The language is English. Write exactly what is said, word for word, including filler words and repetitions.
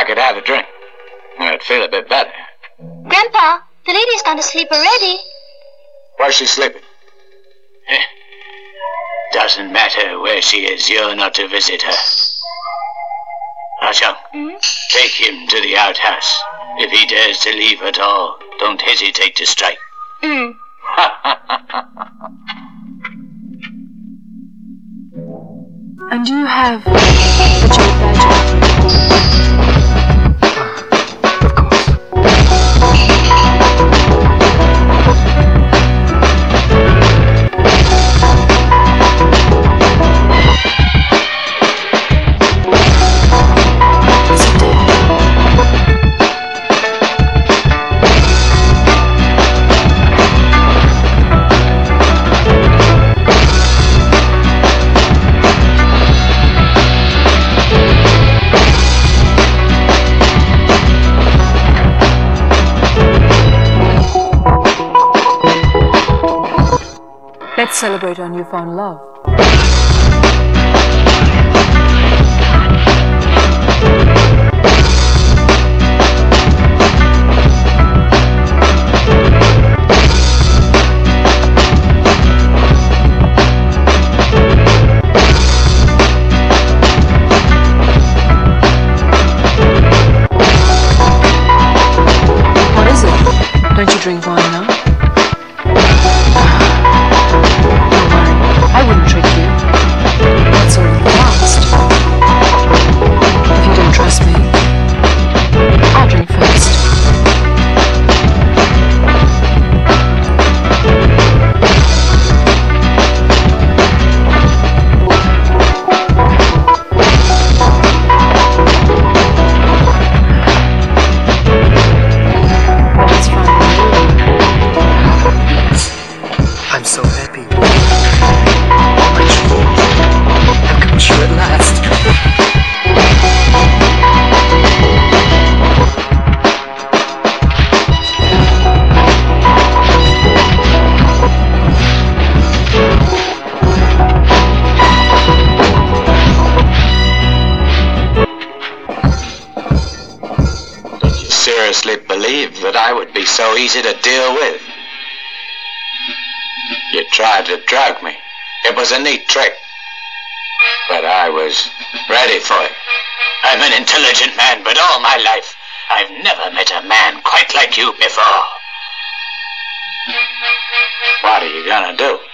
could have a drink. I'd feel a bit better. Grandpa, the lady's gone to sleep already. Where's she sleeping? Eh, doesn't matter where she is, you're not to visit her. Ah Chong, Mm-hmm. take him to the outhouse. If he dares to leave at all, don't hesitate to strike. Mm. And do you have the jade badge? Of course. Let's celebrate our newfound love. What is it? Don't you drink wine now? I wouldn't trick you. That's all in the past. If you don't trust me, I'll drink first. Well, it's fine with you. I'm so happy. My dreams have come true at last. Did you seriously believe that I would be so easy to deal with? You tried to drug me. It was a neat trick. But I was ready for it. I'm an intelligent man, but all my life, I've never met a man quite like you before. What are you gonna do?